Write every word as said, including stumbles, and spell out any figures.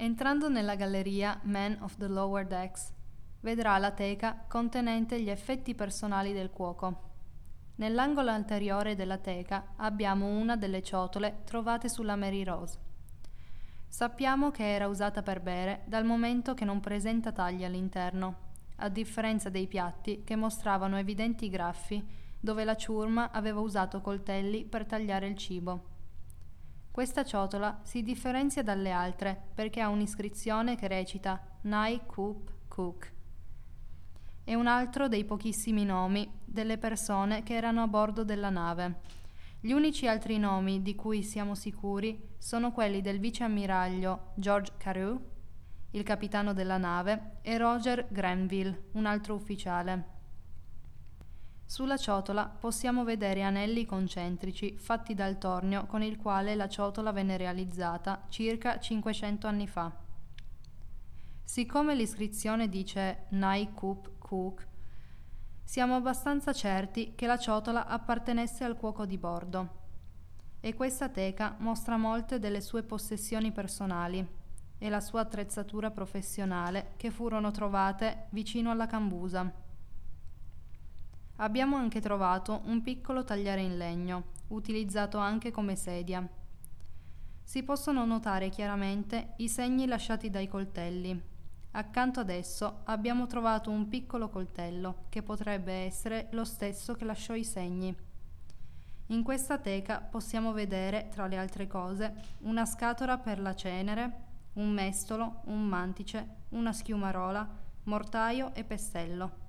Entrando nella galleria Man of the Lower Decks, vedrà la teca contenente gli effetti personali del cuoco. Nell'angolo anteriore della teca abbiamo una delle ciotole trovate sulla Mary Rose. Sappiamo che era usata per bere dal momento che non presenta tagli all'interno, a differenza dei piatti che mostravano evidenti graffi dove la ciurma aveva usato coltelli per tagliare il cibo. Questa ciotola si differenzia dalle altre perché ha un'iscrizione che recita Nai Coop Cook. È un altro dei pochissimi nomi delle persone che erano a bordo della nave. Gli unici altri nomi di cui siamo sicuri sono quelli del viceammiraglio George Carew, il capitano della nave, e Roger Grenville, un altro ufficiale. Sulla ciotola possiamo vedere anelli concentrici fatti dal tornio con il quale la ciotola venne realizzata circa cinquecento anni fa. Siccome l'iscrizione dice Nai Coop Cook, siamo abbastanza certi che la ciotola appartenesse al cuoco di bordo. E questa teca mostra molte delle sue possessioni personali e la sua attrezzatura professionale che furono trovate vicino alla cambusa. Abbiamo anche trovato un piccolo tagliere in legno, utilizzato anche come sedia. Si possono notare chiaramente i segni lasciati dai coltelli. Accanto ad esso abbiamo trovato un piccolo coltello, che potrebbe essere lo stesso che lasciò i segni. In questa teca possiamo vedere, tra le altre cose, una scatola per la cenere, un mestolo, un mantice, una schiumarola, mortaio e pestello.